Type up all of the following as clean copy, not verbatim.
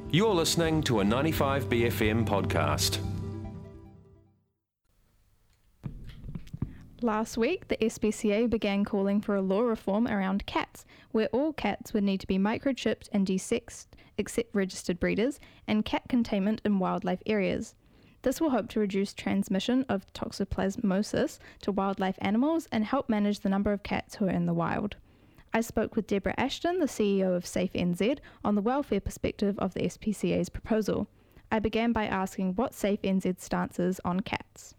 You're listening to a 95BFM podcast. Last week, the SPCA began calling for a law reform around cats, where all cats would need to be microchipped and desexed, except registered breeders, and cat containment in wildlife areas. This will hope to reduce transmission of toxoplasmosis to wildlife animals and help manage the number of cats who are in the wild. I spoke with Deborah Ashton, the CEO of Safe NZ, on the welfare perspective of the SPCA's proposal. I began by asking what Safe NZ's stance is on cats.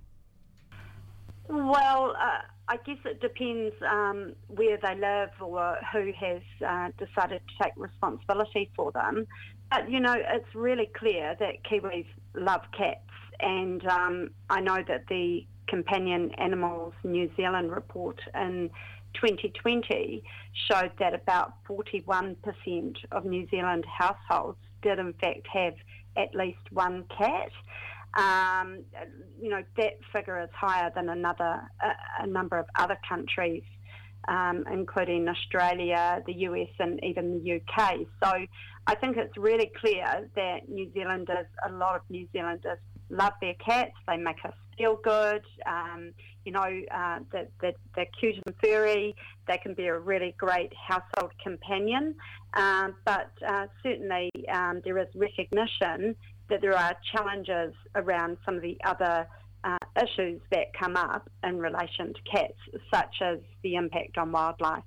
Well, I guess it depends where they live or who has decided to take responsibility for them. But, you know, it's really clear that Kiwis love cats. And I know that the Companion Animals New Zealand report in 2020 showed that about 41% of New Zealand households did in fact have at least one cat. You know, that figure is higher than a number of other countries, including Australia, the US and even the UK. So I think it's really clear that a lot of New Zealanders love their cats. They make us feel good. You know, they're cute and furry. They can be a really great household companion. But certainly there is recognition that there are challenges around some of the other issues that come up in relation to cats, such as the impact on wildlife.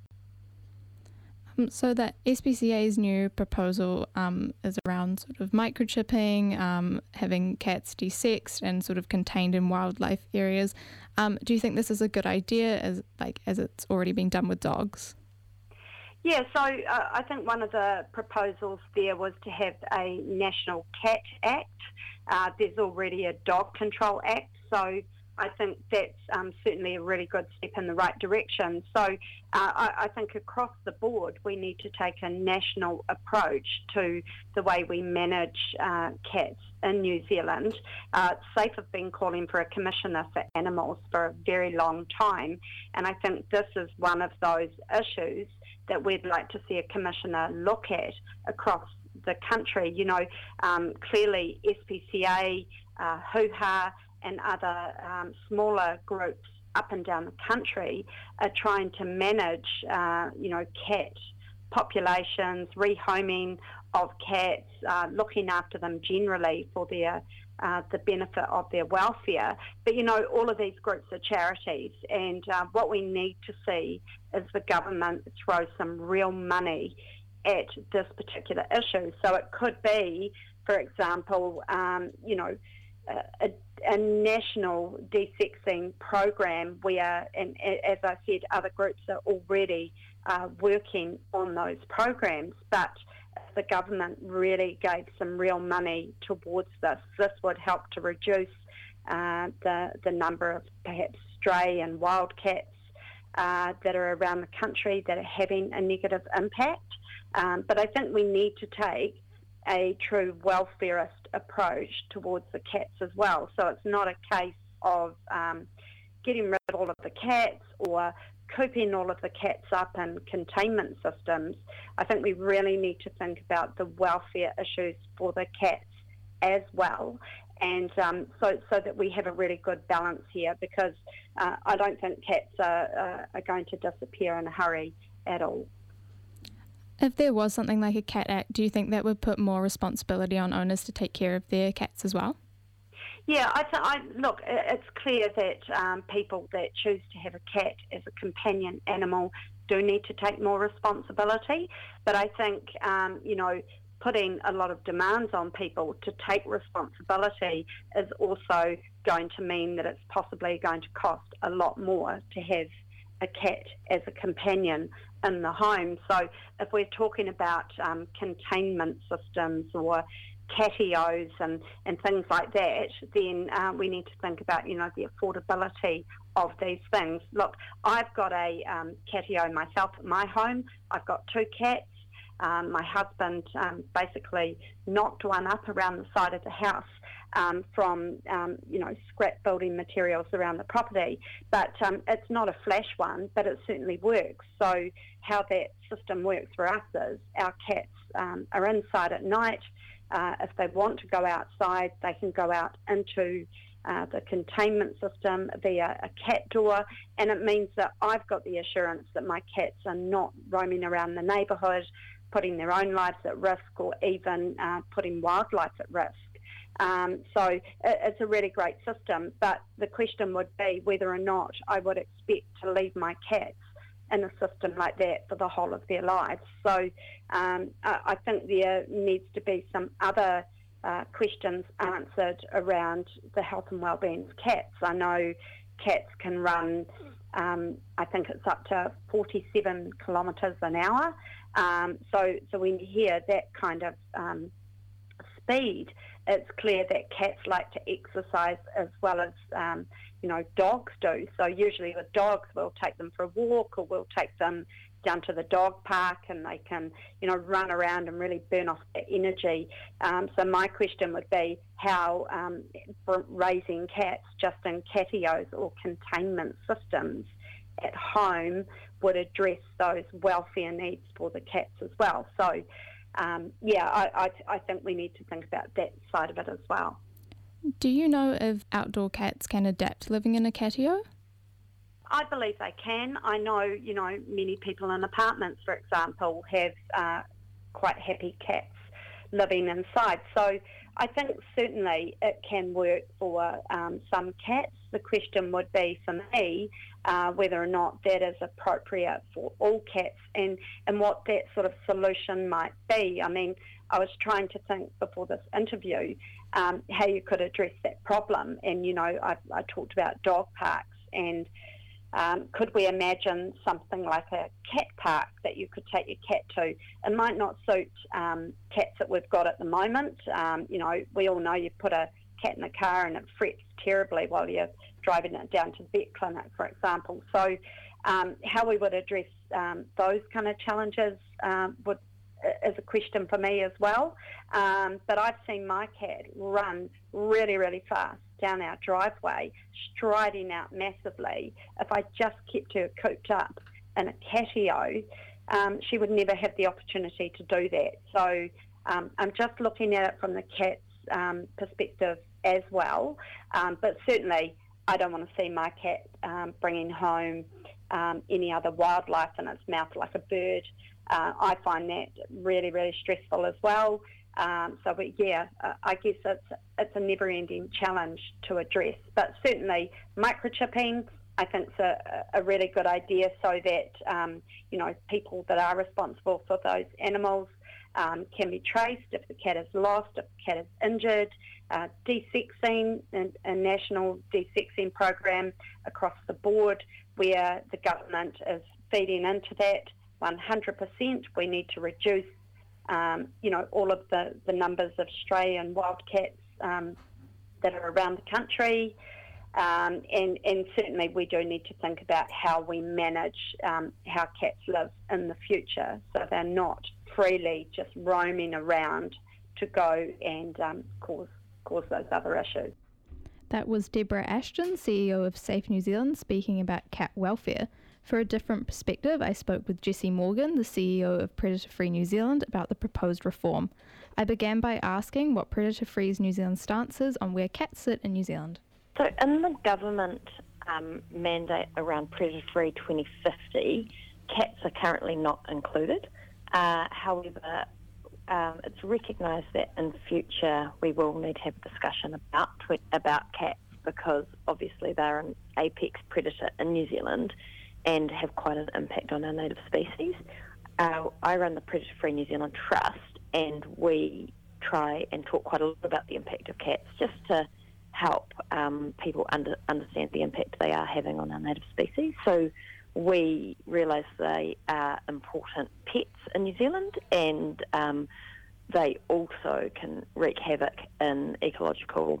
So that SPCA's new proposal is around sort of microchipping, having cats desexed and sort of contained in wildlife areas. Do you think this is a good idea as it's already been done with dogs? Yeah, so I think one of the proposals there was to have a National Cat Act. There's already a Dog Control Act, so I think that's certainly a really good step in the right direction. So I think across the board we need to take a national approach to the way we manage cats in New Zealand. Safe have been calling for a commissioner for animals for a very long time, and I think this is one of those issues that we'd like to see a commissioner look at across the country. You know, clearly SPCA, Hoo-Ha and other smaller groups up and down the country are trying to manage, cat populations, rehoming of cats, looking after them generally for their the benefit of their welfare. But, you know, all of these groups are charities, and what we need to see is the government throw some real money at this particular issue. So it could be, for example, a national desexing program where, and as I said, other groups are already working on those programs, but if the government really gave some real money towards this would help to reduce the number of perhaps stray and wild cats that are around the country that are having a negative impact. But I think we need to take a true welfarist approach towards the cats as well. So it's not a case of getting rid of all of the cats or cooping all of the cats up in containment systems. I think we really need to think about the welfare issues for the cats as well, and so that we have a really good balance here, because I don't think cats are going to disappear in a hurry at all. If there was something like a Cat Act, do you think that would put more responsibility on owners to take care of their cats as well? Yeah, look, it's clear that people that choose to have a cat as a companion animal do need to take more responsibility. But I think, putting a lot of demands on people to take responsibility is also going to mean that it's possibly going to cost a lot more to have a cat as a companion in the home. So if we're talking about containment systems or catios and things like that, then we need to think about, the affordability of these things. Look, I've got a catio myself at my home. I've got 2 cats. My husband basically knocked one up around the side of the house from scrap building materials around the property. But it's not a flash one, but it certainly works. So how that system works for us is our cats are inside at night. if they want to go outside, they can go out into the containment system via a cat door, and it means that I've got the assurance that my cats are not roaming around the neighbourhood, putting their own lives at risk or even putting wildlife at risk. So it's a really great system, but the question would be whether or not I would expect to leave my cats in a system like that for the whole of their lives. So I think there needs to be some other questions answered around the health and wellbeing of cats. I know cats can run, I think it's up to 47 kilometres an hour. So when you hear that kind of speed, it's clear that cats like to exercise as well as, dogs do. So usually with dogs, we'll take them for a walk or we'll take them down to the dog park and they can, run around and really burn off their energy. So my question would be how raising cats just in catios or containment systems at home would address those welfare needs for the cats as well. So, I think we need to think about that side of it as well. Do you know if outdoor cats can adapt to living in a catio? I believe they can. I know, many people in apartments, for example, have quite happy cats living inside. So I think certainly it can work for some cats. The question would be for me whether or not that is appropriate for all cats and what that sort of solution might be. I mean, I was trying to think before this interview how you could address that problem. And, I talked about dog parks and could we imagine something like a cat park that you could take your cat to? It might not suit cats that we've got at the moment. We all know you put a cat in a car and it frets terribly while you're driving it down to the vet clinic, for example. So how we would address those kind of challenges is a question for me as well. But I've seen my cat run really, really fast down our driveway, striding out massively. If I just kept her cooped up in a catio, she would never have the opportunity to do that. So I'm just looking at it from the cat's perspective as well. But certainly I don't want to see my cat bringing home any other wildlife in its mouth like a bird. I find that really, really stressful as well. I guess it's a never-ending challenge to address. But certainly microchipping, I think, is a really good idea so that, people that are responsible for those animals can be traced if the cat is lost, if the cat is injured. Desexing, a national desexing program across the board where the government is feeding into that 100%. We need to reduce, all of the numbers of stray and wild cats that are around the country. And certainly we do need to think about how we manage how cats live in the future so they're not freely just roaming around to go and cause those other issues. That was Deborah Ashton, CEO of Safe New Zealand, speaking about cat welfare. For a different perspective, I spoke with Jessie Morgan, the CEO of Predator Free New Zealand, about the proposed reform. I began by asking what Predator Free's New Zealand stance is on where cats sit in New Zealand. So in the government mandate around Predator Free 2050, cats are currently not included. However, it's recognised that in future we will need to have a discussion about cats because obviously they're an apex predator in New Zealand and have quite an impact on our native species. I run the Predator Free New Zealand Trust and we try and talk quite a lot about the impact of cats just to help people understand the impact they are having on our native species. So we realise they are important pets in New Zealand and they also can wreak havoc in ecological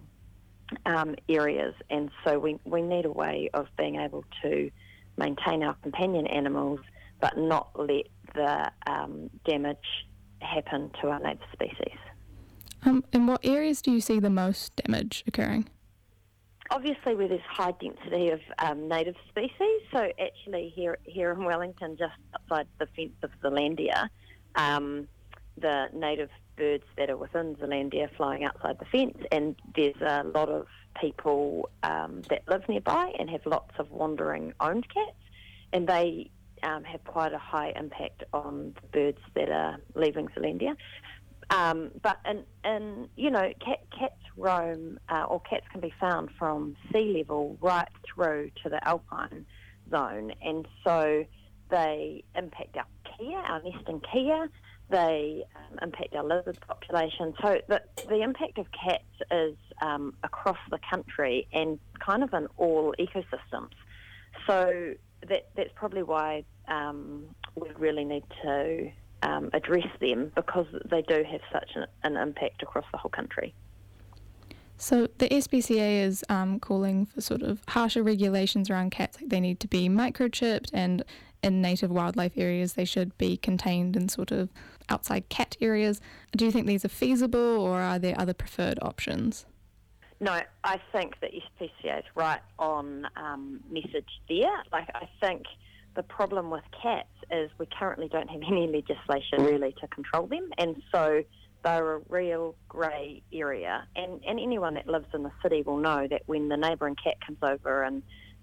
areas, and so we need a way of being able to maintain our companion animals but not let the damage happen to our native species. In what areas do you see the most damage occurring? Obviously where there's high density of native species, so actually here in Wellington, just outside the fence of Zealandia, the native birds that are within Zealandia flying outside the fence, and there's a lot of people that live nearby and have lots of wandering owned cats, and they have quite a high impact on the birds that are leaving Zealandia. But cats roam, or cats can be found from sea level right through to the alpine zone, and so they impact our kea, our nesting kea. They impact our lizard population. So the impact of cats is across the country and kind of in all ecosystems. So that's probably why we really need to address them, because they do have such an impact across the whole country. So the SPCA is calling for sort of harsher regulations around cats. Like they need to be microchipped, and in native wildlife areas they should be contained in sort of outside cat areas. Do you think these are feasible, or are there other preferred options? No, I think that SPCA is right on message there. Like, I think the problem with cats is we currently don't have any legislation really to control them, and so they're a real grey area. And anyone that lives in the city will know that when the neighbouring cat comes over and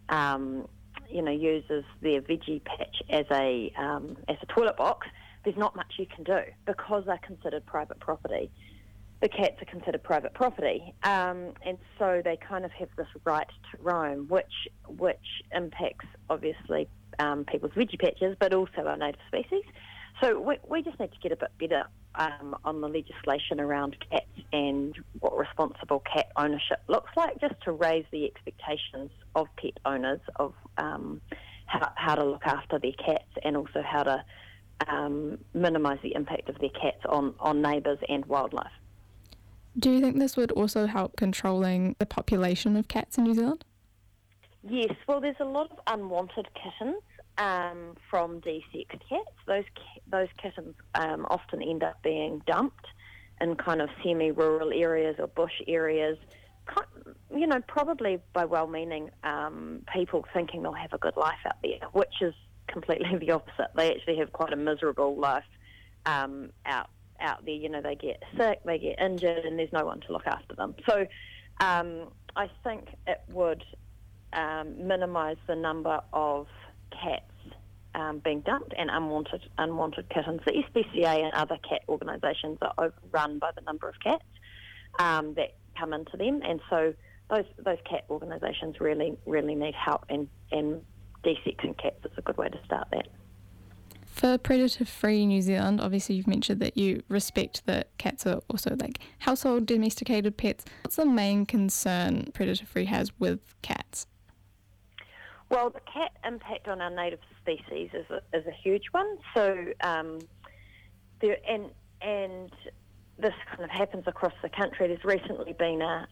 uses their veggie patch as a toilet box, there's not much you can do because they're considered private property. The cats are considered private property, and so they kind of have this right to roam, which impacts obviously people's veggie patches, but also our native species. So we just need to get a bit better on the legislation around cats and what responsible cat ownership looks like, just to raise the expectations of pet owners of how to look after their cats, and also how to minimise the impact of their cats on neighbours and wildlife. Do you think this would also help controlling the population of cats in New Zealand? Yes, well, there's a lot of unwanted kittens from desexed cats. Those kittens often end up being dumped in kind of semi-rural areas or bush areas, probably by well-meaning people thinking they'll have a good life out there, which is completely the opposite. They actually have quite a miserable life out there. They get sick, they get injured, and there's no one to look after them. So I think it would minimise the number of cats being dumped and unwanted kittens. The SPCA and other cat organisations are overrun by the number of cats that come into them, and so those cat organisations really need help, and desexing cats is a good way to start that. For predator-free New Zealand, obviously you've mentioned that you respect that cats are also like household domesticated pets. What's the main concern predator-free has with cats? Well, the cat impact on our native species is a huge one. So this kind of happens across the country. There's recently been a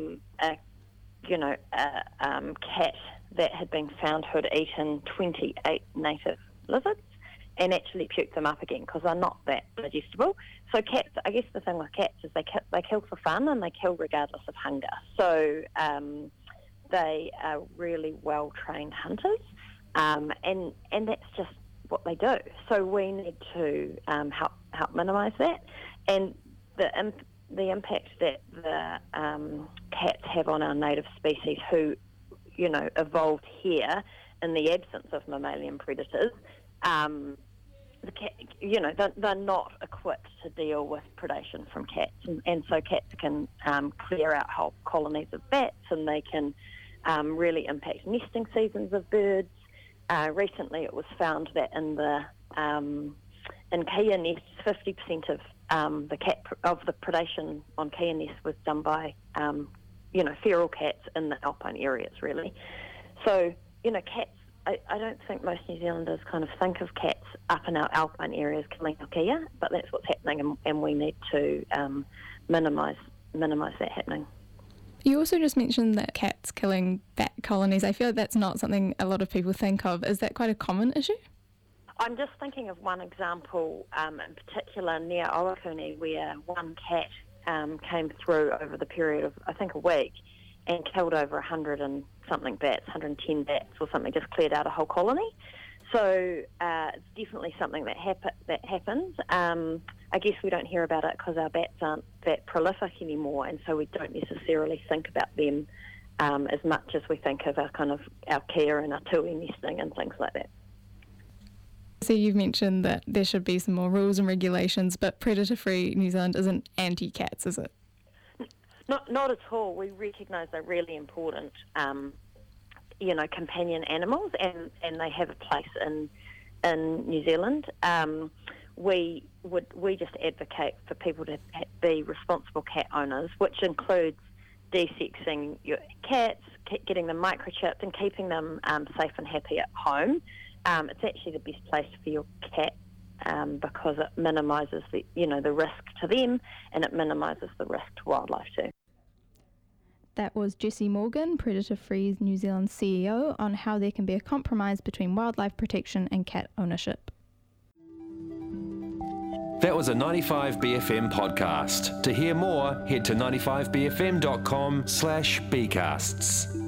cat that had been found who had eaten 28 native lizards and actually puked them up again because they're not that digestible. So cats, I guess the thing with cats is they kill for fun, and they kill regardless of hunger. So they are really well-trained hunters, and that's just what they do. So we need to help minimise that, and the impact that the cats have on our native species, who evolved here in the absence of mammalian predators. They're not equipped to deal with predation from cats, and so cats can clear out whole colonies of bats, and they can really impact nesting seasons of birds. Recently, it was found that in kea nests, 50% of the predation on kea nests was done by feral cats in the alpine areas, really. So cats. I don't think most New Zealanders kind of think of cats up in our alpine areas killing our kea, but that's what's happening, and we need to minimise that happening. You also just mentioned that cats killing bat colonies. I feel like that's not something a lot of people think of. Is that quite a common issue? I'm just thinking of one example in particular near Owakuni, where one cat came through over the period of, I think, a week, and killed over 100 and something bats, 110 bats or something, just cleared out a whole colony. So it's definitely something that happens. I I guess we don't hear about it because our bats aren't that prolific anymore, and so we don't necessarily think about them as much as we think of our care and our tui nesting and things like that. So you've mentioned that there should be some more rules and regulations, but Predator-Free New Zealand isn't anti-cats, is it? Not at all. We recognise they're really important, companion animals, and they have a place in New Zealand. We just advocate for people to be responsible cat owners, which includes desexing your cats, getting them microchipped, and keeping them safe and happy at home. It's actually the best place for your cat because it minimises the risk to them, and it minimises the risk to wildlife too. That was Jessie Morgan, Predator-Free New Zealand CEO, on how there can be a compromise between wildlife protection and cat ownership. That was a 95BFM podcast. To hear more, head to 95bfm.com/bcasts.